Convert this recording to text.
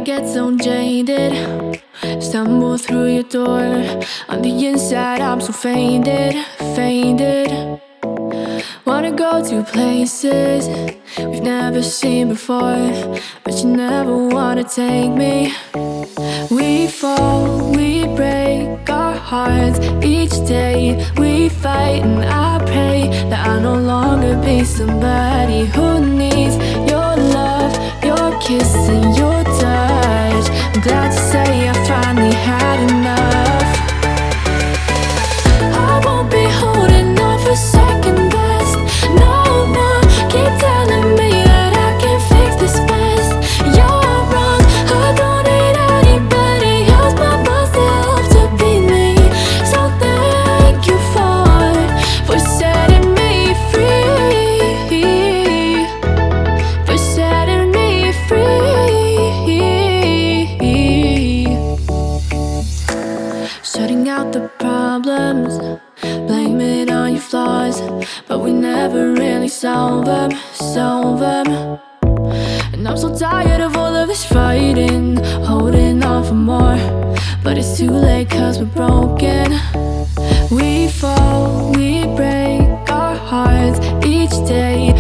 get so jaded, stumble through your door. On the inside I'm so faded, faded. Wanna go to places we've never seen before, but you never wanna take me. We fall, we break our hearts each day. We fight and I pray that I'll no longer be somebody who needs your love, your kiss and your touch. I'm glad to say I finally had enough. I won't be holding on for second best no more. Keep telling me that I can fix this mess. You're wrong, I don't need anybody else but myself to be me. So thank you for setting me free, for setting me free. Shutting out the problems, blame it on your flaws, but we never really solve them, solve them. And I'm so tired of all of this fighting, holding on for more, but it's too late cause we're broken. We fall, we break our hearts each day.